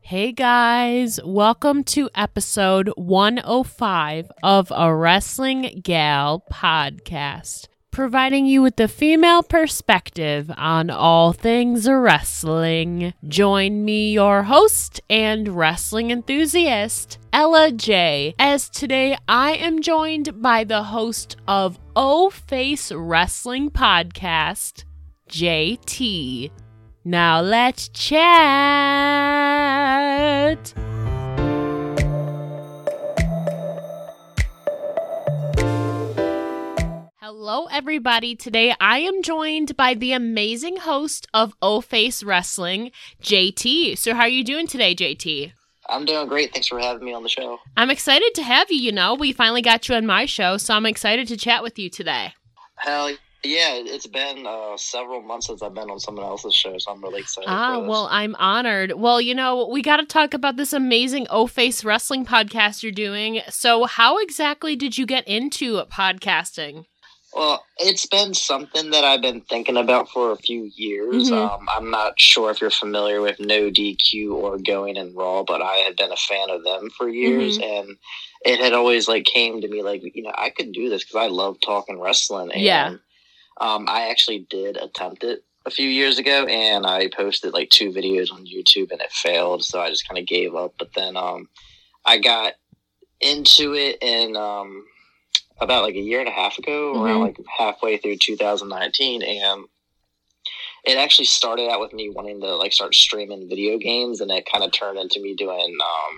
Hey guys, welcome to episode 105 of A Wrestling Gal podcast, providing you with the female perspective on all things wrestling. Join me, your host and wrestling enthusiast, Ella J, as today I am joined by the host of O Face Wrestling podcast, JT. Now let's chat. Hello, everybody. Today I am joined by the amazing host of O Face Wrestling, JT. So how are you doing today, JT? I'm doing great. Thanks for having me on the show. I'm excited to have you. You know, we finally got you on my show, so I'm excited to chat with you today. Hell yeah, it's been several months since I've been on someone else's show, so I'm really excited for this. Well, I'm honored. Well, you know, we got to talk about this amazing O-Face Wrestling podcast you're doing. So how exactly did you get into podcasting? Well, it's been something that I've been thinking about for a few years. I'm not sure if you're familiar with No DQ or Going in Raw, but I had been a fan of them for years, and it had always came to me I could do this because I love talking wrestling. And, I actually did attempt it a few years ago, and I posted 2 videos on YouTube, and it failed, so I just kind of gave up. But then I got into it in about a year and a half ago, around halfway through 2019, and it actually started out with me wanting to start streaming video games, and it kind of turned into me doing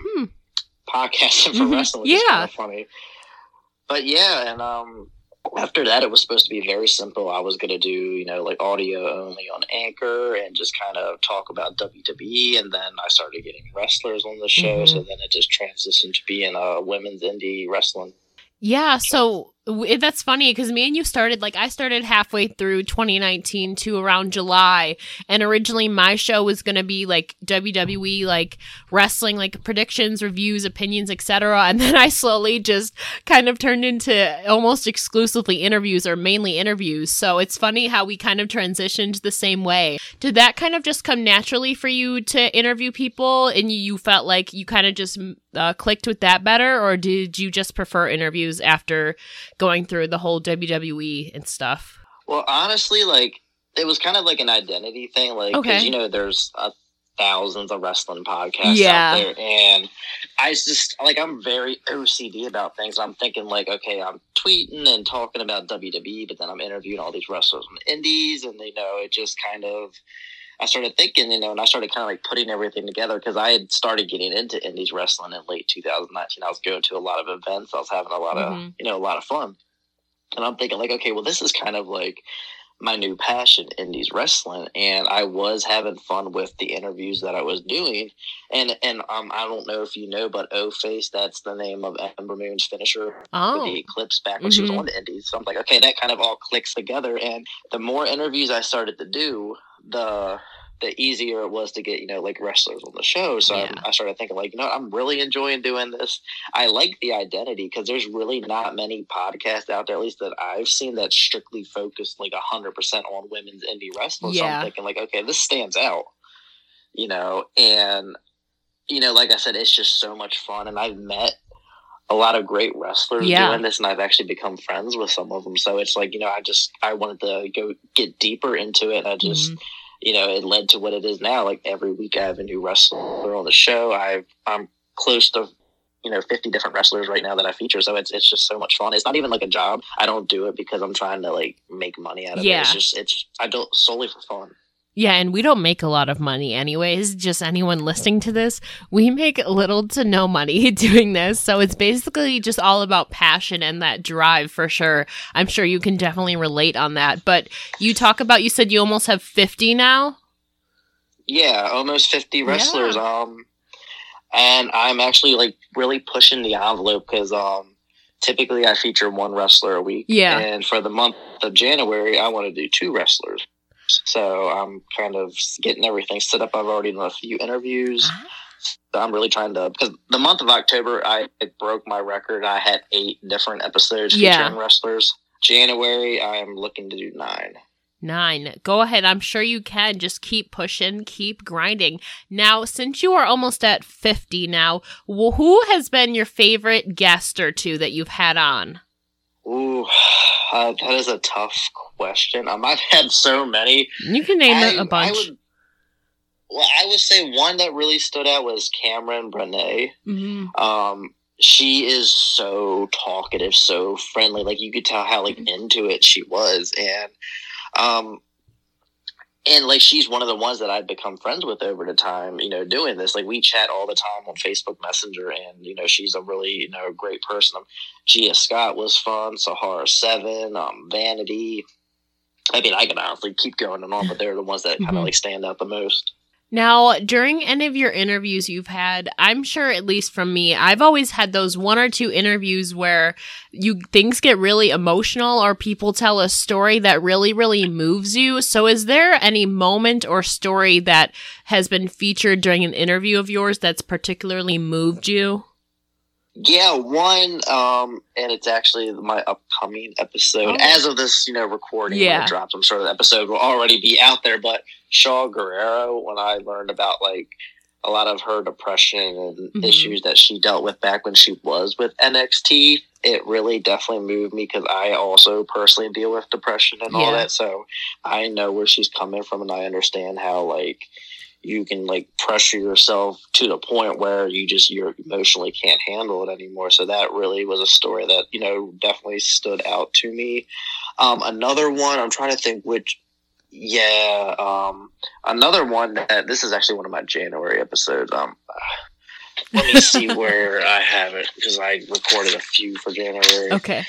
podcasting for wrestling, which is kind of funny. But yeah, and after that, it was supposed to be very simple. I was going to do, audio only on Anchor and just kind of talk about WWE. And then I started getting wrestlers on the show. So then it just transitioned to being women's indie wrestling. Yeah, so that's funny because me and you started, I started halfway through 2019 to around July, and originally my show was going to be WWE, wrestling, predictions, reviews, opinions, etc., and then I slowly just kind of turned into almost exclusively interviews or mainly interviews, so it's funny how we kind of transitioned the same way. Did that kind of just come naturally for you to interview people, and you felt like you kind of just clicked with that better, or did you just prefer interviews after going through the whole WWE and stuff? Well, honestly, it was kind of an identity thing, because, there's thousands of wrestling podcasts out there, and I just, I'm very OCD about things. I'm thinking, okay, I'm tweeting and talking about WWE, but then I'm interviewing all these wrestlers on the indies, and, it just kind of, I started thinking, and I started kind of putting everything together because I had started getting into indies wrestling in late 2019. I was going to a lot of events. I was having a lot of, a lot of fun. And I'm thinking okay, well, this is kind of my new passion, indies wrestling. And I was having fun with the interviews that I was doing. And I don't know if you know, but O-Face, that's the name of Ember Moon's finisher for the Eclipse back when she was on the indies. So I'm okay, that kind of all clicks together. And the more interviews I started to do, the easier it was to get, wrestlers on the show. So I started thinking I'm really enjoying doing this. I like the identity because there's really not many podcasts out there, at least that I've seen, that strictly focused 100% on women's indie wrestling. So I'm thinking okay, this stands out, and, like I said, it's just so much fun. And I've met a lot of great wrestlers doing this, and I've actually become friends with some of them. So it's I wanted to go get deeper into it. And I just, it led to what it is now. Every week I have a new wrestler on the show. I'm close to, 50 different wrestlers right now that I feature. So it's just so much fun. It's not even a job. I don't do it because I'm trying to make money out of it. I do it solely for fun. Yeah, and we don't make a lot of money anyways. Just anyone listening to this, we make little to no money doing this. So it's basically just all about passion and that drive for sure. I'm sure you can definitely relate on that. But you said you almost have 50 now? Yeah, almost 50 wrestlers. And I'm actually really pushing the envelope because typically I feature one wrestler a week. Yeah. And for the month of January, I want to do 2 wrestlers. So I'm kind of getting everything set up. I've already done a few interviews. So I'm really trying to, because the month of October, I broke my record. I had 8 different episodes featuring wrestlers. January, I'm looking to do 9. 9. Go ahead. I'm sure you can. Just keep pushing, keep grinding. Now, since you are almost at 50 now, who has been your favorite guest or two that you've had on? Ooh, that is a tough question. I've had so many. You can name a bunch. I would say one that really stood out was Cameron Brené. Mm-hmm. She is so talkative, so friendly. Like, you could tell how into it she was, and like, she's one of the ones that I've become friends with over the time. Doing this, like, we chat all the time on Facebook Messenger, and she's a really great person. Gia Scott was fun. Sahara 7, Vanity. I mean, I can honestly keep going on, but they're the ones that kind of stand out the most. Now, during any of your interviews you've had, I'm sure, at least from me, I've always had those 1 or 2 interviews where things get really emotional or people tell a story that really, really moves you. So is there any moment or story that has been featured during an interview of yours that's particularly moved you? Yeah, one, and it's actually my upcoming episode. As of this, recording, when it drops, I'm sure the episode will already be out there, but Shaw Guerrero, when I learned about, a lot of her depression and issues that she dealt with back when she was with NXT, it really definitely moved me, because I also personally deal with depression and all that, so I know where she's coming from, and I understand how, you can pressure yourself to the point where you emotionally can't handle it anymore. So that really was a story that, definitely stood out to me. Another one, I'm trying to think which, another one that, this is actually one of my January episodes. Let me see where I have it, because I recorded a few for January. Okay.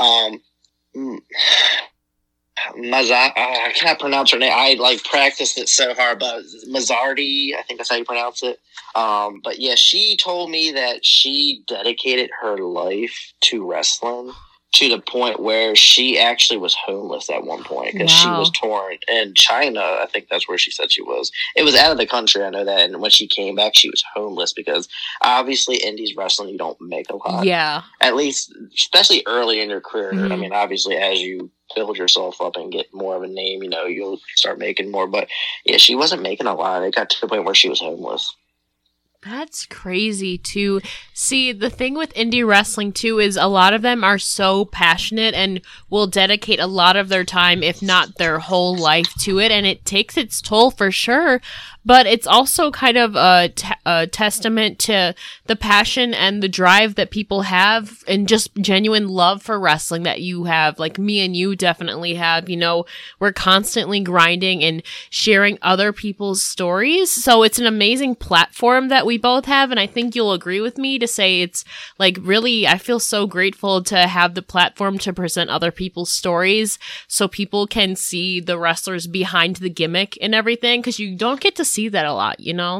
I cannot pronounce her name. I practiced it so hard, but Mazzardi, I think that's how you pronounce it. But yeah, she told me that she dedicated her life to wrestling to the point where she actually was homeless at one point, because she was torn in China. I think that's where she said she was. It was out of the country, I know that. And when she came back, she was homeless, because obviously indies wrestling, you don't make a lot. Yeah. At least, especially early in your career. I mean, obviously, as you build yourself up and get more of a name, you'll start making more. But yeah, she wasn't making a lot. It got to the point where she was homeless. That's crazy to see. The thing with indie wrestling too is a lot of them are so passionate and will dedicate a lot of their time, if not their whole life, to it, and it takes its toll for sure. But it's also kind of a testament to the passion and the drive that people have, and just genuine love for wrestling that you have. Like me and you definitely have. We're constantly grinding and sharing other people's stories. So it's an amazing platform that we both have. And I think you'll agree with me to say it's really, I feel so grateful to have the platform to present other people's stories so people can see the wrestlers behind the gimmick and everything. 'Cause you don't get to see that a lot,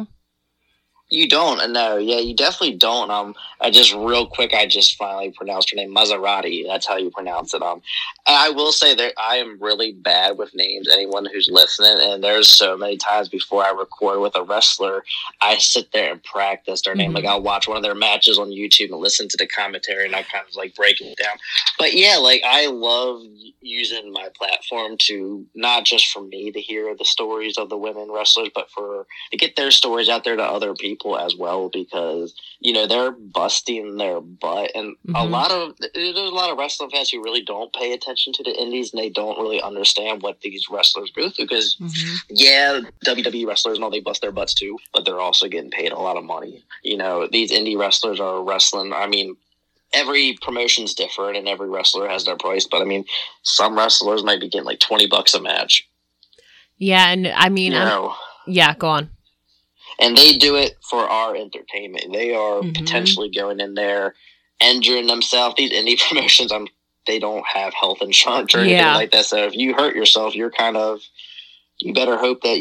You don't? No, yeah, you definitely don't. I just finally pronounced her name, Maserati. That's how you pronounce it. I will say that I am really bad with names. Anyone who's listening, and there's so many times before I record with a wrestler, I sit there and practice their name. I'll watch one of their matches on YouTube and listen to the commentary, and I kind of break it down. But yeah, I love using my platform to not just for me to hear the stories of the women wrestlers, but to get their stories out there to other people as well, because they're busting their butt, and there's a lot of wrestling fans who really don't pay attention to the indies, and they don't really understand what these wrestlers go through, because WWE wrestlers, they bust their butts too, but they're also getting paid a lot of money. These indie wrestlers are wrestling. I mean, every promotion's different and every wrestler has their price, but I mean, some wrestlers might be getting $20 a match. Yeah, and I mean, go on. And they do it for our entertainment. They are potentially going in there, injuring themselves. These indie promotions, they don't have health insurance or anything like that. So if you hurt yourself, you better hope that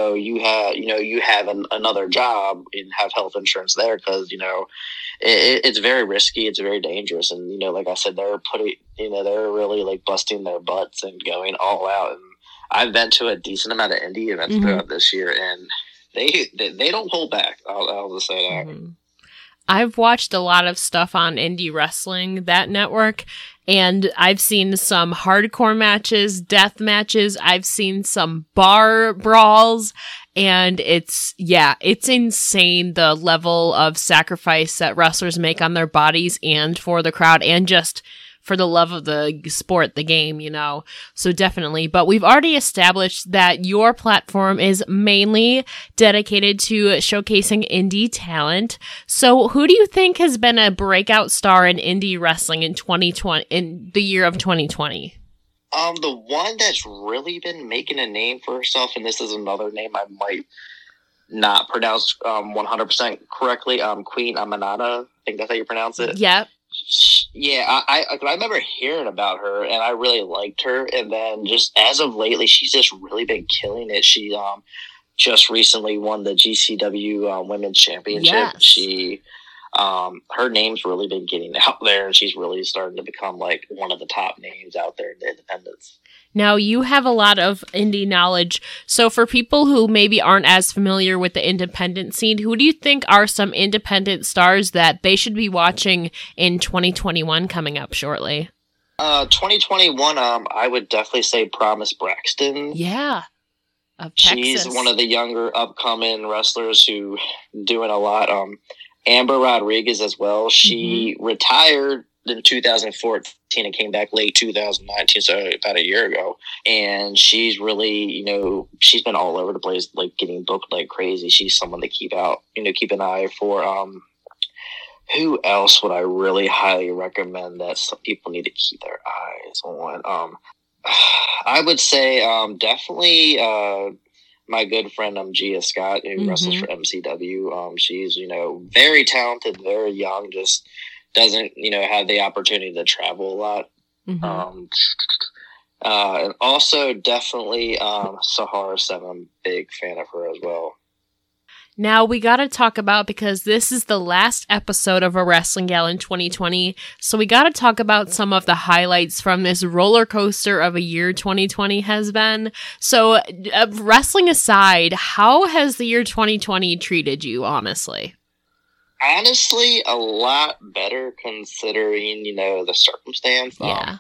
you have another job and have health insurance there, because it's very risky. It's very dangerous, and like I said, they're really busting their butts and going all out. And I've been to a decent amount of indie events throughout this year, and they don't hold back. I'll just say that. I've watched a lot of stuff on Indie Wrestling, that network, And I've seen some hardcore matches, death matches. I've seen some bar brawls. And it's insane the level of sacrifice that wrestlers make on their bodies and for the crowd and just for the love of the sport, the game, you know. So definitely. But we've already established that your platform is mainly dedicated to showcasing indie talent. So who do you think has been a breakout star in indie wrestling in 2020, in the year of 2020? The one that's really been making a name for herself, and this is another name I might not pronounce 100% correctly, Queen Aminata. I think that's how you pronounce it. Yep. Yeah, I remember hearing about her, and I really liked her. And then just as of lately, she's just really been killing it. She just recently won the GCW Women's Championship. Yes. She her name's really been getting out there, and she's really starting to become like one of the top names out there in the independents. Now, you have a lot of indie knowledge. So for people who maybe aren't as familiar with the independent scene, who do you think are some independent stars that they should be watching in 2021 coming up shortly? 2021, I would definitely say Promise Braxton. Yeah. Of Texas. She's one of the younger upcoming wrestlers who doing a lot. Amber Rodriguez as well. She retired in 2014 and came back late 2019, so about a year ago. And she's really, you know, she's been all over the place, like getting booked like crazy. She's someone to keep an eye for. Who else would I really highly recommend that some people need to keep their eyes on? I would say definitely my good friend Gia Scott, who wrestles for MCW. She's, you know, very talented, very young, just doesn't, you know, have the opportunity to travel a lot. And also definitely Sahara 7. I'm a big fan of her as well. Now, we got to talk about, because this is the last episode of A Wrestling Gal in 2020, so we got to talk about some of the highlights from this roller coaster of a year 2020 has been. So, wrestling aside, how has the year 2020 treated you, honestly? Honestly, a lot better considering, you know, the circumstance. Yeah.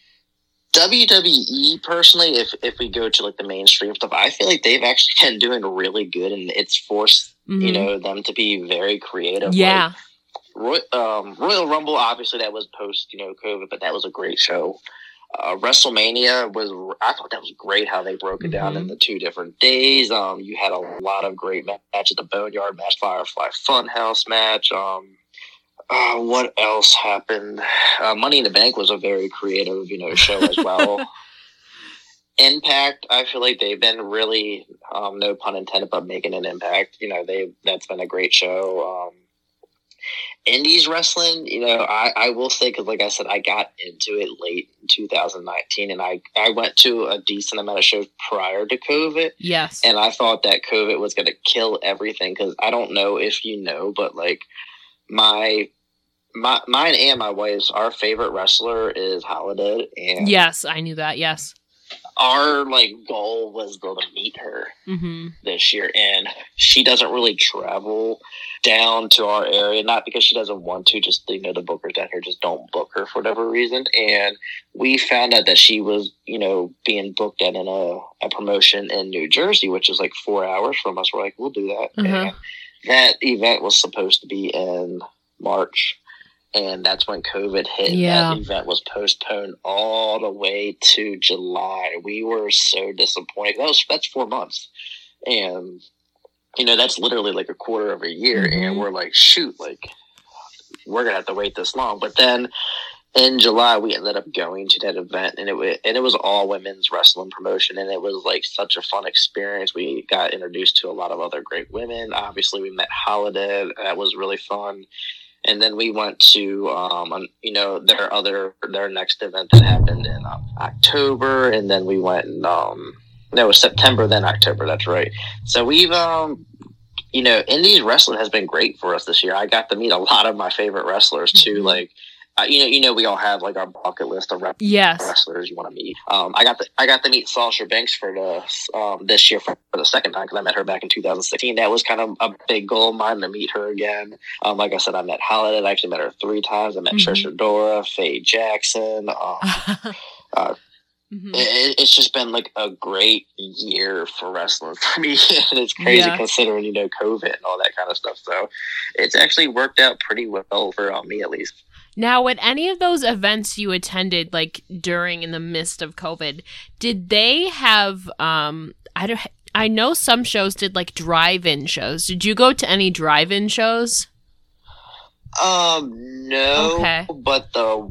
WWE, personally, if we go to like the mainstream stuff, I feel like they've actually been doing really good, and it's forced you know, them to be very creative. Yeah. Like, Royal Rumble, obviously that was post, you know, COVID, but that was a great show. WrestleMania I thought that was great how they broke it down into 2 different days. You had a lot of great matches, the Boneyard match, Firefly Funhouse match. What else happened? Money in the Bank was a very creative, you know, show as well. Impact, I feel like they've been really, no pun intended, but making an impact. You know, that's been a great show. Indies wrestling, you know, I will say, because like I said, I got into it late in 2019, and I went to a decent amount of shows prior to COVID. Yes. And I thought that COVID was going to kill everything, because I don't know if you know, but like mine and my wife's, our favorite wrestler is Holiday. And yes, I knew that, yes. Our like goal was to meet her this year, and she doesn't really travel down to our area, not because she doesn't want to, just, you know, the bookers down here just don't book her for whatever reason. And we found out that she was, you know, being booked at a promotion in New Jersey, which is like 4 hours from us. We're like, we'll do that. And that event was supposed to be in March, and that's when COVID hit. Yeah. That event was postponed all the way to July. We were so disappointed. That's 4 months. And, you know, that's literally like a quarter of a year. And we're like, shoot, like, we're going to have to wait this long. But then in July, we ended up going to that event, and it was all women's wrestling promotion. And it was like such a fun experience. We got introduced to a lot of other great women. Obviously, we met Holiday. That was really fun. And then we went to, you know, their next event that happened in October. And then we went in, it was September, then October. That's right. So we've, you know, indies wrestling has been great for us this year. I got to meet a lot of my favorite wrestlers too. Like, we all have like our bucket list of yes. wrestlers you want to meet. I got to meet Sasha Banks for this year for the second time because I met her back in 2016. That was kind of a big goal of mine to meet her again. Like I said, I met Holiday. I actually met her 3 times. I met Trish Adora, Faye Jackson. It's just been like a great year for wrestling for me, and it's crazy considering COVID and all that kind of stuff. So it's actually worked out pretty well for me, at least. Now, at any of those events you attended, like during in the midst of COVID, did they have? I know some shows did like drive-in shows. Did you go to any drive-in shows? No. Okay. But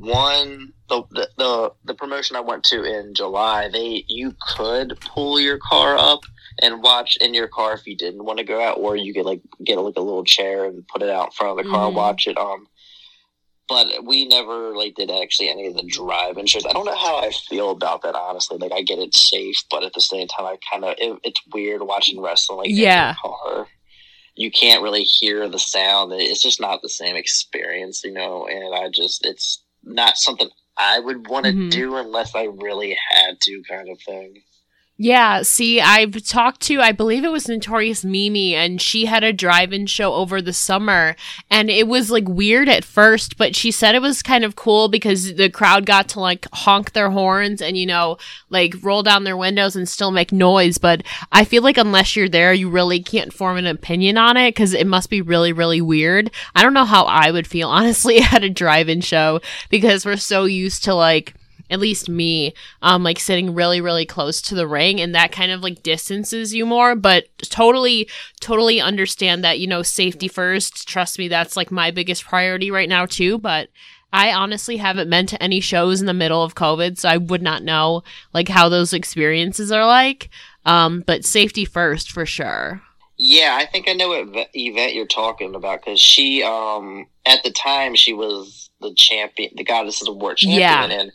the promotion I went to in July, you could pull your car up and watch in your car if you didn't want to go out, or you could like get like a little chair and put it out in front of the car and watch it. But we never like did actually any of the drive-in shows. I don't know how I feel about that, honestly. Like I get it's safe, but at the same time, I kind of it's weird watching wrestling like in your car. You can't really hear the sound. It's just not the same experience, and it's not something I would want to do unless I really had to, kind of thing. Yeah, see, I've talked to, I believe it was Notorious Mimi, and she had a drive-in show over the summer, and it was, like, weird at first, but she said it was kind of cool because the crowd got to, like, honk their horns and, like, roll down their windows and still make noise, but I feel like unless you're there, you really can't form an opinion on it because it must be really, really weird. I don't know how I would feel, honestly, at a drive-in show because we're so used to, like, at least me, like sitting really, really close to the ring, and that kind of like distances you more, but totally understand that, safety first. Trust me, that's like my biggest priority right now too, but I honestly haven't been to any shows in the middle of COVID, so I would not know like how those experiences are like, but safety first for sure. Yeah, I think I know what event you're talking about because she, at the time, she was the champion, the Goddesses of War champion, and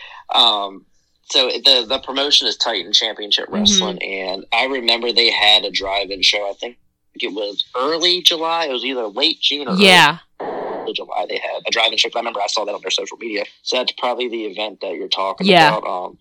so the promotion is Titan Championship Wrestling, and I remember they had a drive-in show. I think it was early July. It was either late June or early July. They had a drive-in show. I remember I saw that on their social media. So that's probably the event that you're talking about.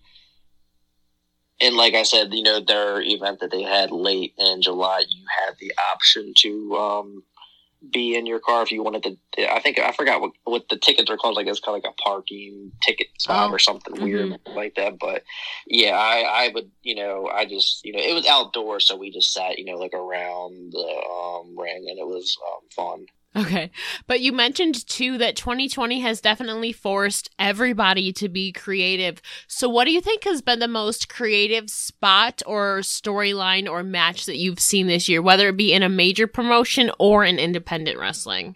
And like I said, their event that they had late in July, you had the option to be in your car if you wanted to. I forgot what the tickets are called. Like it's kind of like a parking ticket spot or something weird like that. But yeah, I would, I just, it was outdoors, so we just sat, like around the ring, and it was fun. Okay. But you mentioned, too, that 2020 has definitely forced everybody to be creative. So what do you think has been the most creative spot or storyline or match that you've seen this year, whether it be in a major promotion or in independent wrestling?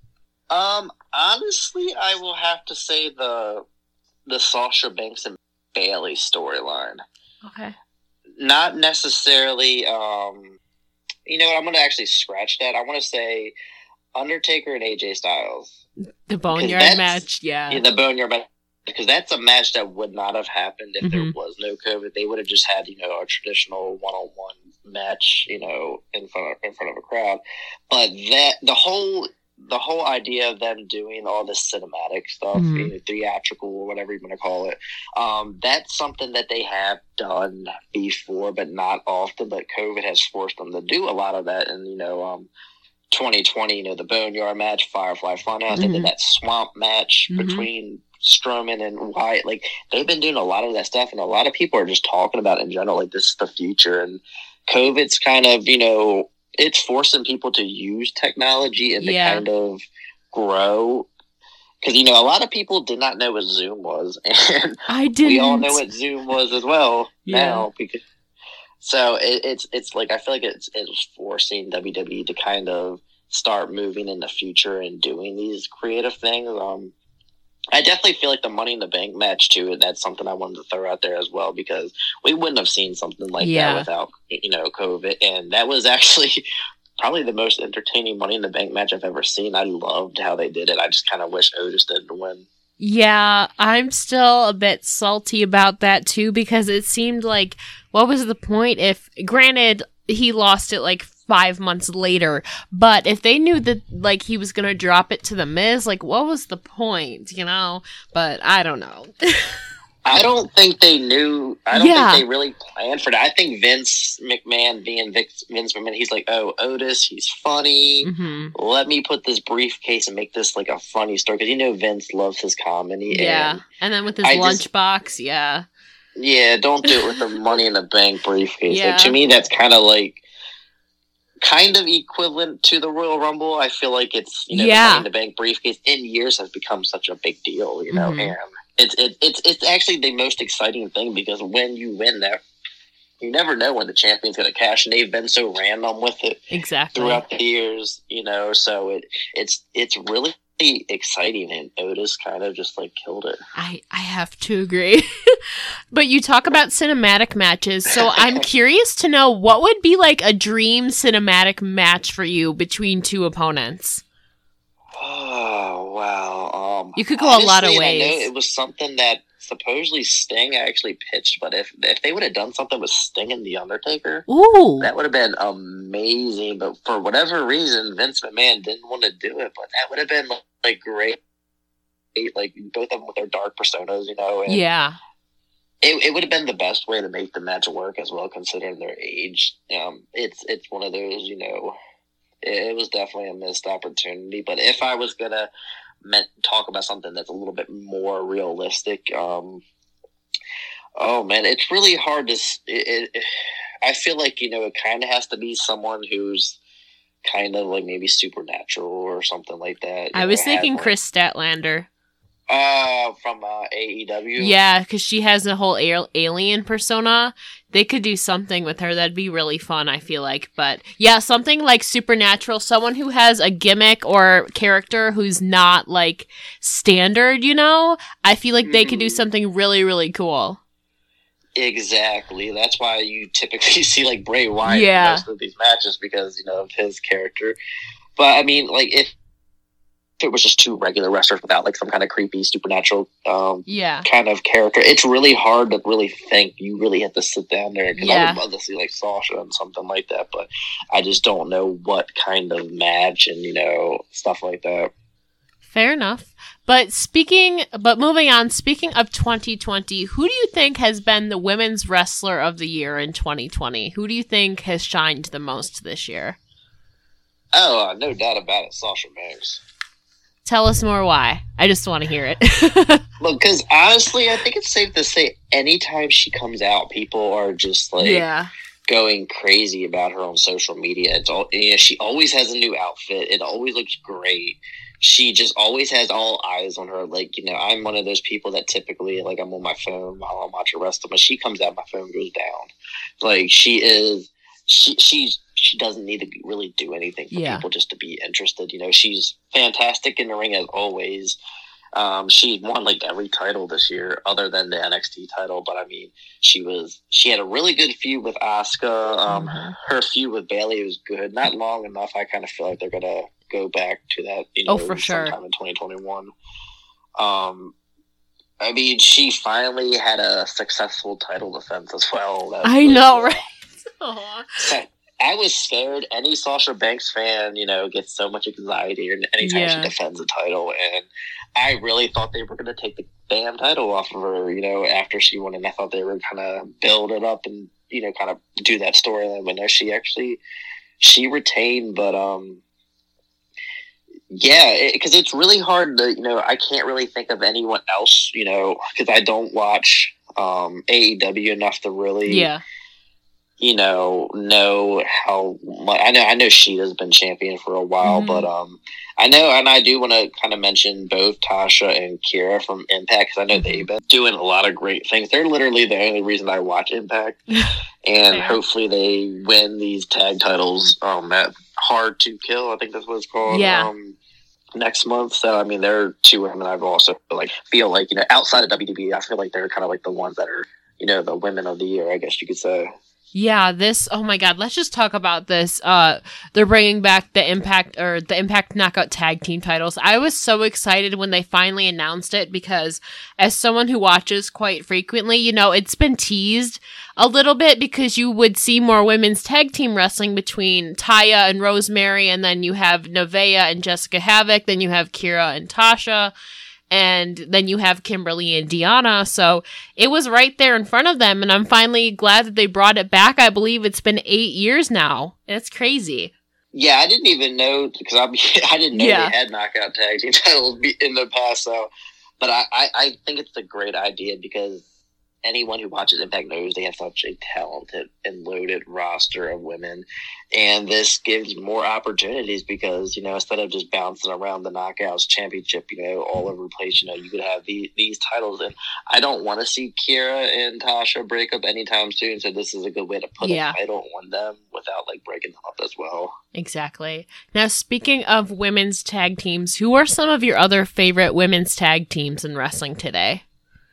Honestly, I will have to say the Sasha Banks and Bayley storyline. Okay. Not necessarily, you know what, I'm going to actually scratch that. I want to say Undertaker and AJ Styles. The Boneyard match, yeah. The Boneyard match. Because that's a match that would not have happened if there was no COVID. They would have just had, a traditional one-on-one match, in front of a crowd. But the whole idea of them doing all this cinematic stuff, theatrical or whatever you want to call it, that's something that they have done before, but not often. But COVID has forced them to do a lot of that, and 2020, the Boneyard match, Firefly Funhouse, and then that Swamp match between Strowman and Wyatt. Like, they've been doing a lot of that stuff, and a lot of people are just talking about it in general, like, this is the future. And COVID's kind of, it's forcing people to use technology and to kind of grow. Because, a lot of people did not know what Zoom was, and I didn't. We all know what Zoom was as well now, because... So it's like I feel like it's forcing WWE to kind of start moving in the future and doing these creative things. I definitely feel like the Money in the Bank match too. That's something I wanted to throw out there as well, because we wouldn't have seen something like that without COVID, and that was actually probably the most entertaining Money in the Bank match I've ever seen. I loved how they did it. I just kind of wish Otis didn't win. Yeah, I'm still a bit salty about that too, because it seemed like, what was the point if, granted, he lost it like 5 months later. But if they knew that like he was gonna drop it to The Miz, like what was the point, you know? But I don't know. I don't think they knew. I don't think they really planned for that. I think Vince McMahon, being Vince McMahon, he's like, oh, Otis, he's funny. Mm-hmm. Let me put this briefcase and make this like a funny story. Because you know Vince loves his comedy. Yeah. And then with his lunchbox, yeah. Yeah, don't do it with the Money in the Bank briefcase. Yeah. Like, to me, that's kind of equivalent to the Royal Rumble. I feel like it's, the Money in the Bank briefcase in years has become such a big deal, you know, and it's actually the most exciting thing because when you win that, you never know when the champion's going to cash, and they've been so random with it throughout the years, you know, so it's really exciting, and Otis kind of just like killed it. I have to agree. But you talk about cinematic matches, so I'm curious to know what would be like a dream cinematic match for you between two opponents. Oh wow! You could go honestly, a lot of ways. I know it was something that supposedly Sting actually pitched, but if they would have done something with Sting and The Undertaker, that would have been amazing. But for whatever reason, Vince McMahon didn't want to do it. But that would have been like great, like both of them with their dark personas, you know. And it would have been the best way to make the match work as well, considering their age. It's one of those, you know. It was definitely a missed opportunity. But if I was gonna talk about something that's a little bit more realistic, oh man, it's really hard to. I feel like, you know, it kind of has to be someone who's kind of like maybe supernatural or something like that. I was thinking Chris Statlander. From AEW. Yeah, because she has a whole alien persona. They could do something with her that'd be really fun, I feel like. But yeah, something like supernatural, someone who has a gimmick or character who's not like standard, you know? I feel like they could do something really, really cool. Exactly. That's why you typically see like Bray Wyatt in most of these matches, because, you know, of his character. But I mean, like, if it was just two regular wrestlers without like some kind of creepy supernatural kind of character, it's really hard to really think. You really have to sit down there, because I would love to see like Sasha and something like that, but I just don't know what kind of match and, you know, stuff like that. Fair enough. But moving on, speaking of 2020, who do you think has been the women's wrestler of the year in 2020? Who do you think has shined the most this year? Oh, no doubt about it, Sasha Banks. Tell us more why. I just want to hear it. Well, because honestly, I think it's safe to say anytime she comes out, people are just like going crazy about her on social media. It's all, you know, she always has a new outfit. It always looks great. She just always has all eyes on her. Like, you know, I'm one of those people that typically, like, I'm on my phone while I'm watching wrestling. When she comes out, my phone goes down. Like, she doesn't need to really do anything for people just to be interested. You know, she's fantastic in the ring as always. She won like every title this year other than the NXT title. But I mean, she had a really good feud with Asuka. Her feud with Bayley was good. Not long enough. I kind of feel like they're going to go back to that, you know, for sure, sometime in 2021. I mean, she finally had a successful title defense as well. I know, right? So, I was scared. Any Sasha Banks fan, you know, gets so much anxiety anytime she defends a title, and I really thought they were going to take the damn title off of her, you know, after she won, and I thought they were kind of build it up and, you know, kind of do that storyline. But no, she retained, but because it's really hard to, you know, I can't really think of anyone else, you know, because I don't watch AEW enough to really you know how much. I know Sheeta's been champion for a while, but I know, and I do want to kind of mention both Tasha and Kira from Impact, because I know they've been doing a lot of great things. They're literally the only reason I watch Impact, and hopefully they win these tag titles at Hard to Kill, I think that's what it's called. Next month. So I mean, they're two women I've also feel like, you know, outside of WWE, I feel like they're kind of like the ones that are, you know, the women of the year, I guess you could say. Yeah, oh my God, let's just talk about this. They're bringing back the Impact Knockout Tag Team titles. I was so excited when they finally announced it because as someone who watches quite frequently, it's been teased a little bit because you would see more women's tag team wrestling between Taya and Rosemary, and then you have Nevaeh and Jessica Havoc, then you have Kira and Tasha, and then you have Kimberly and Deonna. So it was right there in front of them, and I'm finally glad that they brought it back. I believe it's been 8 years now. It's crazy. Yeah, I didn't even know, because I didn't know they had knockout tag team titles in the past. So, but I think it's a great idea because anyone who watches Impact knows they have such a talented and loaded roster of women. And this gives more opportunities because, instead of just bouncing around the Knockouts Championship, all over the place, you could have these titles. And I don't want to see Kira and Tasha break up anytime soon. So this is a good way to put a title on them without breaking them up as well. Exactly. Now, speaking of women's tag teams, who are some of your other favorite women's tag teams in wrestling today?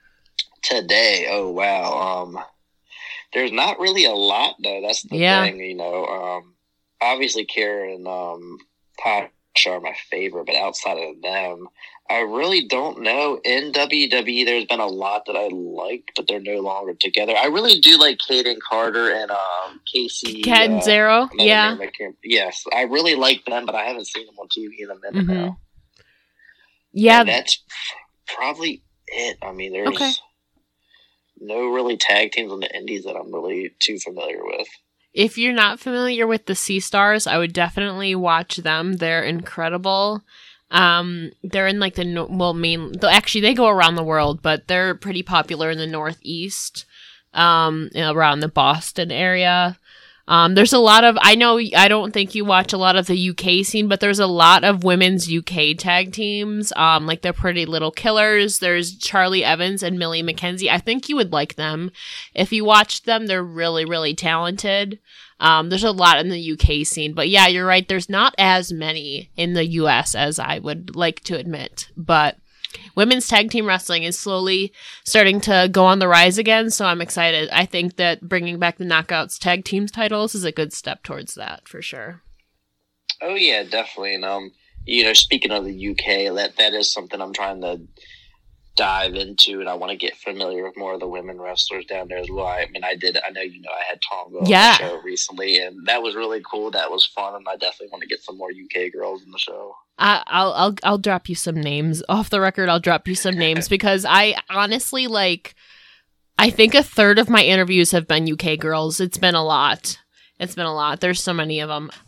Oh wow. There's not really a lot though. That's the thing, obviously Kira and Tasha are my favorite, but outside of them, I really don't know. In WWE, there's been a lot that I like, but they're no longer together. I really do like Kayden Carter and Casey Catanzaro. Yeah. Yes, I really like them, but I haven't seen them on TV in a minute now. Yeah, and that's probably it. I mean, there's no really tag teams on the indies that I'm really too familiar with. If you're not familiar with the Sea Stars, I would definitely watch them. They're incredible. They're in actually they go around the world, but they're pretty popular in the Northeast, around the Boston area. There's a lot of, I don't think you watch a lot of the UK scene, but there's a lot of women's UK tag teams, like the Pretty Little Killers. There's Charlie Evans and Millie McKenzie. I think you would like them. If you watch them, they're really, really talented. There's a lot in the UK scene, but yeah, you're right. There's not as many in the US as I would like to admit, but women's tag team wrestling is slowly starting to go on the rise again, so I'm excited. I think that bringing back the Knockouts tag teams titles is a good step towards that, for sure. Oh, yeah, definitely. And, speaking of the UK, that is something I'm trying to dive into, and I want to get familiar with more of the women wrestlers down there as well. I mean, I know I had Tonga on the show recently, and that was really cool. That was fun, and I definitely want to get some more UK girls in the show. I'll drop you some names off the record. I'll drop you some names because I honestly I think a third of my interviews have been UK girls. It's been a lot. There's so many of them.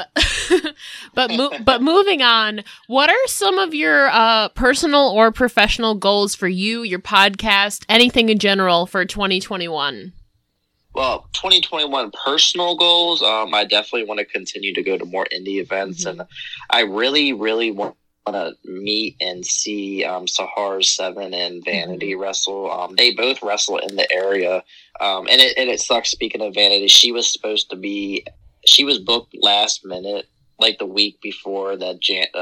But moving on, what are some of your personal or professional goals for you, your podcast, anything in general for 2021? Well, 2021 personal goals, I definitely want to continue to go to more indie events, and I really, really want to meet and see Sahara 7 and Vanity wrestle. They both wrestle in the area, and it sucks. Speaking of Vanity, she was booked last minute, like the week before that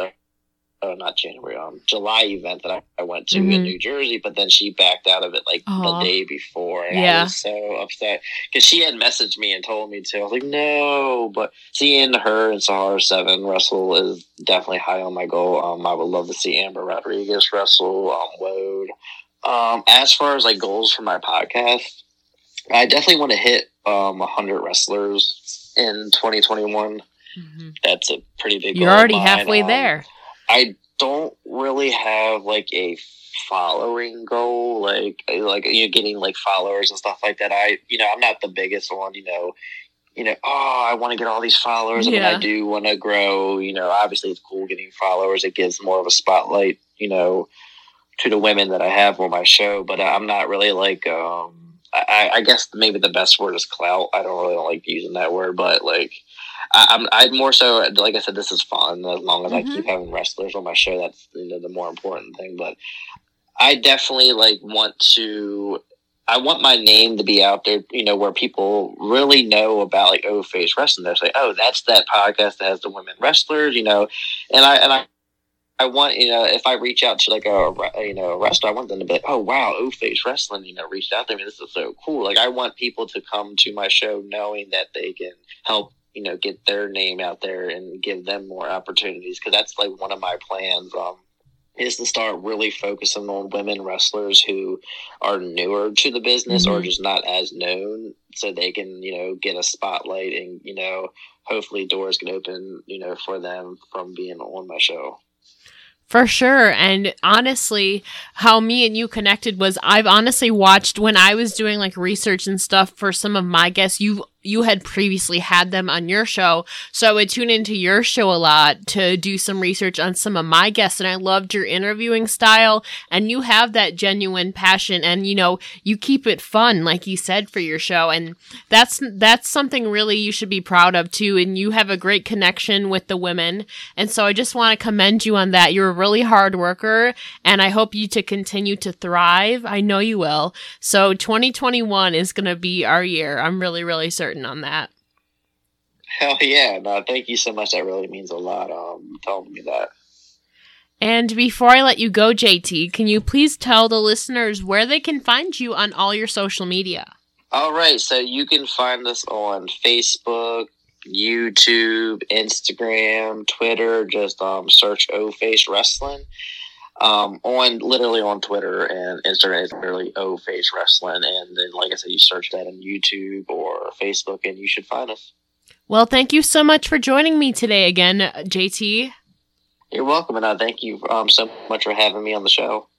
July event that I went to in New Jersey, but then she backed out of it the day before, and I was so upset because she had messaged me and told me to. I was like, no, but seeing her and Sahara 7 wrestle is definitely high on my goal. I would love to see Amber Rodriguez wrestle, Woad. As far as goals for my podcast, I definitely want to hit 100 wrestlers in 2021. That's a pretty big goal. You're already halfway there. I don't really have a following goal, getting followers and stuff like that. I'm not the biggest one, I want to get all these followers. I mean, I do want to grow, obviously it's cool getting followers. It gives more of a spotlight, to the women that I have on my show, but I'm not really I guess maybe the best word is clout. I don't really like using that word, but I'd more so, like I said, this is fun. As long as I keep having wrestlers on my show, that's the more important thing. But I definitely I want my name to be out there, where people really know about O-Face Wrestling. They're saying, oh, that's that podcast that has the women wrestlers, and I I want, if I reach out to like a wrestler, I want them to be like, oh wow, O-Face Wrestling, reached out to me. This is so cool. Like I want people to come to my show knowing that they can help, get their name out there and give them more opportunities. Cause that's like one of my plans, is to start really focusing on women wrestlers who are newer to the business or just not as known, so they can, get a spotlight and, hopefully doors can open, for them from being on my show. For sure. And honestly, how me and you connected was I've honestly watched when I was doing like research and stuff for some of my guests, you had previously had them on your show. So I would tune into your show a lot to do some research on some of my guests. And I loved your interviewing style. And you have that genuine passion and, you keep it fun, like you said, for your show. And that's something really you should be proud of too. And you have a great connection with the women. And so I just want to commend you on that. You're a really hard worker and I hope you to continue to thrive. I know you will. So 2021 is going to be our year. I'm really, really certain on that. Hell yeah. No, thank you so much. That really means a lot, telling me that. And before I let you go, JT, can you please tell the listeners where they can find you on all your social media? All right. So you can find us on Facebook, YouTube, Instagram, Twitter. Just search O-Face Wrestling. On Twitter and Instagram, it's literally O-Face Wrestling. And then, like I said, you search that on YouTube or Facebook and you should find us. Well, thank you so much for joining me today again, JT. You're welcome. And I thank you so much for having me on the show.